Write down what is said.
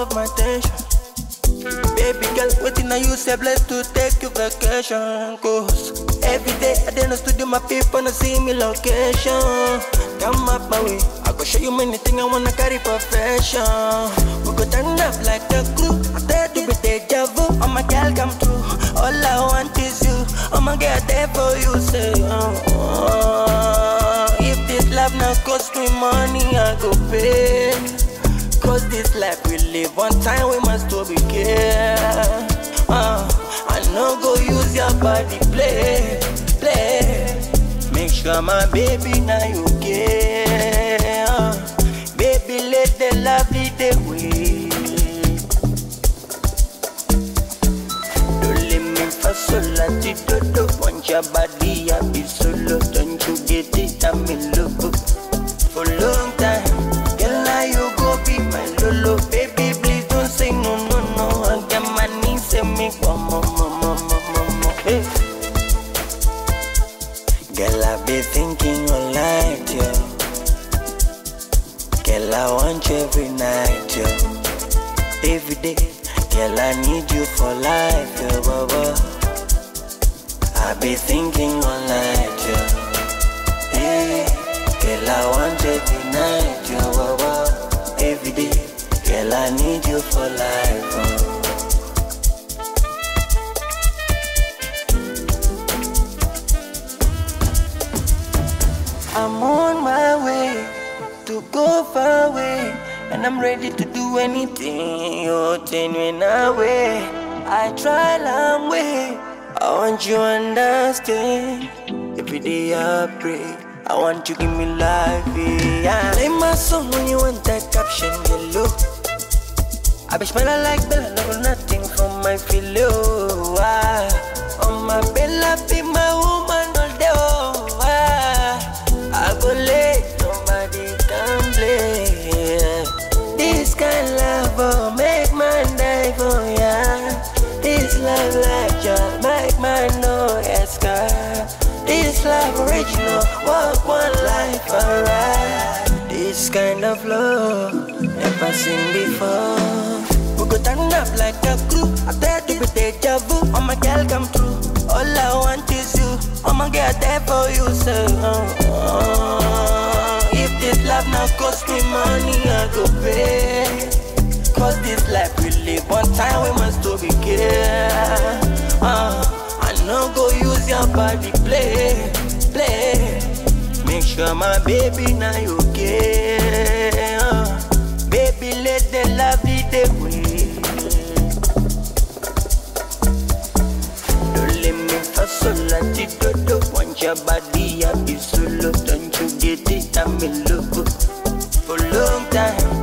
of my attention. Baby girl, waiting on you, say blessed to take you vacation. Cause every day I did no studio, my people no see me location. Come up my way, I go show you many things I wanna carry profession. We go turn up like a crew, I dare to be deja vu. Oh my girl, come through, all I want is you. Oh my girl, there for you, say if this love now cost me money, I go pay. Cause this life we live one time, we must all be care. I no go use your body, play. Make sure my baby now you care. Baby, let the love lead the way. Don't let me for solo, do want your body, I be solo. Don't you get it, I'm in love for long time. Girl, now you go be my lolo. Baby, please don't say no. I get my knees, say me mama. Hey. Girl, I be thinking all night, yo. Girl, I want you every night, yo. Every day, girl, I need you for life, yo, baba. I be thinking all night, yo. Hey. Girl, I want you every night, yo, baba. Every day, girl, I need you for life, I'm on my way to go far away, and I'm ready to do anything you're telling away. I try long way, I want you to understand. Every day I pray, I want you to give me life, yeah. Play my song when you want that caption, yellow. I be smelling like Bella, no nothing from my pillow. Oh my Bella, be my woman all day. I go late, nobody can play. This kind of love will make man die for ya. This love like you make man know it's God. This love original, walk one life alright. This kind of love, never seen before. We go turn up like a crew, I dare to be deja vu. Oh my girl, come through, all I want is you. Oh my girl, there for you, say if this love now cost me money, I go pay. Cause this life we live one time, we must all be care. I no go use your body, play. Make sure my baby now you care. Baby, let the love lead the way. Don't let me for solo, do want your body, I be solo. Don't you get it, I'm in love for long time.